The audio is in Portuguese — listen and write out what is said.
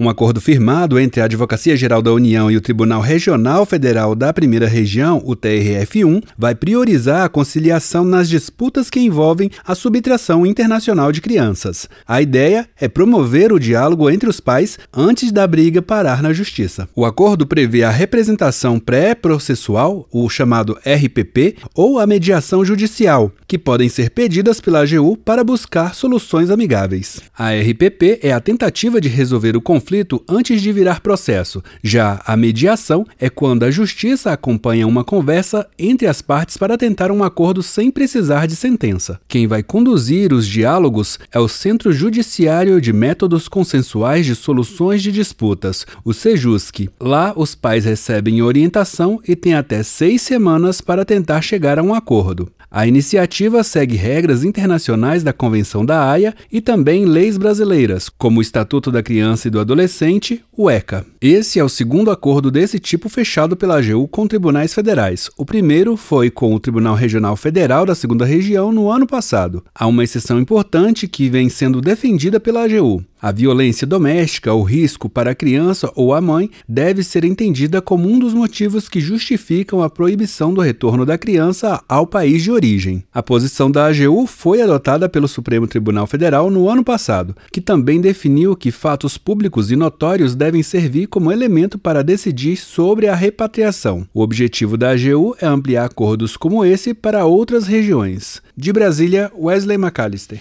Um acordo firmado entre a Advocacia Geral da União e o Tribunal Regional Federal da Primeira Região, o TRF1, vai priorizar a conciliação nas disputas que envolvem a subtração internacional de crianças. A ideia é promover o diálogo entre os pais antes da briga parar na justiça. O acordo prevê a representação pré-processual, o chamado RPP, ou a mediação judicial, que podem ser pedidas pela AGU para buscar soluções amigáveis. A RPP é a tentativa de resolver o conflito antes de virar processo. Já a mediação é quando a justiça acompanha uma conversa entre as partes para tentar um acordo sem precisar de sentença. Quem vai conduzir os diálogos é o Centro Judiciário de Métodos Consensuais de Soluções de Disputas, o CEJUSC. Lá, os pais recebem orientação e têm até 6 semanas para tentar chegar a um acordo. A iniciativa segue regras internacionais da Convenção da Haia e também leis brasileiras, como o Estatuto da Criança e do Adolescente, o ECA. Esse é o segundo acordo desse tipo fechado pela AGU com tribunais federais. O primeiro foi com o Tribunal Regional Federal da 2ª Região no ano passado. Há uma exceção importante que vem sendo defendida pela AGU. A violência doméstica ou risco para a criança ou a mãe deve ser entendida como um dos motivos que justificam a proibição do retorno da criança ao país de origem. A posição da AGU foi adotada pelo Supremo Tribunal Federal no ano passado, que também definiu que fatos públicos e notórios devem servir como elemento para decidir sobre a repatriação. O objetivo da AGU é ampliar acordos como esse para outras regiões. De Brasília, Wesley McAllister.